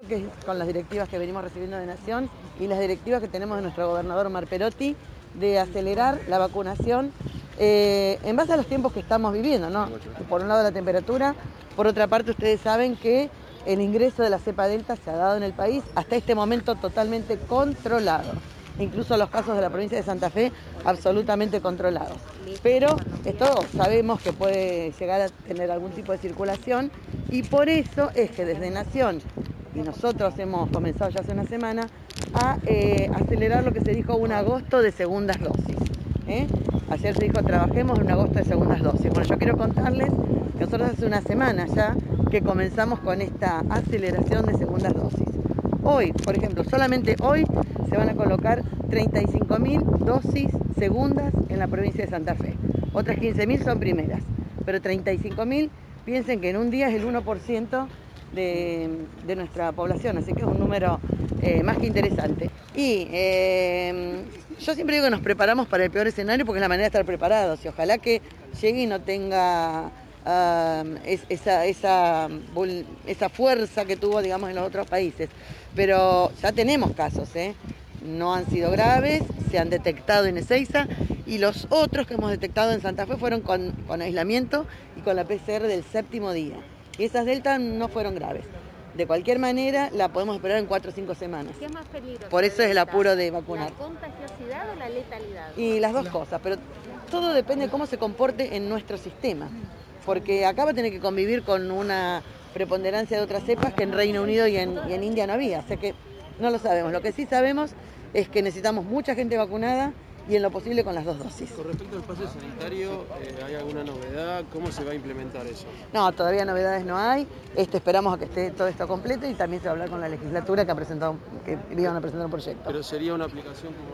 Que con las directivas que venimos recibiendo de Nación y las directivas que tenemos de nuestro gobernador Omar Perotti de acelerar la vacunación en base a los tiempos que estamos viviendo, ¿no? Por un lado la temperatura, por otra parte ustedes saben que el ingreso de la cepa Delta se ha dado en el país hasta este momento totalmente controlado. Incluso los casos de la provincia de Santa Fe absolutamente controlados. Pero esto sabemos que puede llegar a tener algún tipo de circulación y por eso es que desde Nación y nosotros hemos comenzado ya hace una semana a acelerar lo que se dijo un agosto de segundas dosis. Ayer se dijo trabajemos en un agosto de segundas dosis. Bueno, yo quiero contarles que nosotros hace una semana ya que comenzamos con esta aceleración de segundas dosis. Hoy, por ejemplo, solamente hoy se van a colocar 35.000 dosis segundas en la provincia de Santa Fe. Otras 15.000 son primeras, pero 35.000, piensen que en un día es el 1% de nuestra población, así que es un número más que interesante. Y yo siempre digo que nos preparamos para el peor escenario porque es la manera de estar preparados y ojalá que llegue y no tenga esa fuerza que tuvo, digamos, en los otros países. Pero ya tenemos casos, no han sido graves, se han detectado en Ezeiza y los otros que hemos detectado en Santa Fe fueron con aislamiento y con la PCR del 7º día. Y esas deltas no fueron graves. De cualquier manera, la podemos esperar en 4 o 5 semanas. ¿Qué es más peligroso? Por eso es el apuro de vacunar. ¿La contagiosidad o la letalidad? Y las dos cosas, pero todo depende de cómo se comporte en nuestro sistema. Porque acá va a tener que convivir con una preponderancia de otras cepas que en Reino Unido y en India no había. O sea que no lo sabemos. Lo que sí sabemos es que necesitamos mucha gente vacunada y en lo posible con las 2 dosis. Con respecto al pase sanitario, ¿hay alguna novedad? ¿Cómo se va a implementar eso? No, todavía novedades no hay. Esperamos a que esté todo esto completo y también se va a hablar con la legislatura que iban a presentar un proyecto. Pero sería una aplicación como